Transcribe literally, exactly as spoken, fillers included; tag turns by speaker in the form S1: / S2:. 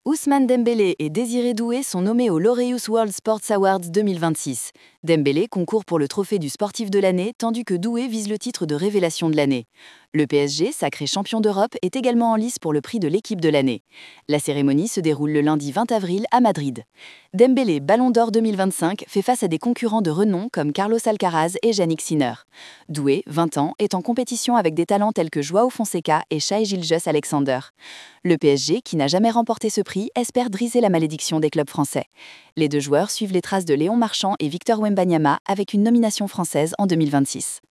S1: Ousmane Dembélé et Désiré Doué sont nommés au Laureus World Sports Awards deux mille vingt-six. Dembélé concourt pour le trophée du sportif de l'année, tandis que Doué vise le titre de révélation de l'année. Le P S G, sacré champion d'Europe, est également en lice pour le prix de l'équipe de l'année. La cérémonie se déroule le lundi vingt avril à Madrid. Dembélé, Ballon d'Or deux mille vingt-cinq, fait face à des concurrents de renom comme Carlos Alcaraz et Yannick Sinner. Doué, vingt ans, est en compétition avec des talents tels que Joao Fonseca et Shai Gilgeous-Alexander. Le P S G, qui n'a jamais remporté ce prix, espère briser la malédiction des clubs français. Les deux joueurs suivent les traces de Léon Marchand et Victor Wembanyama avec une nomination française en deux mille vingt-six.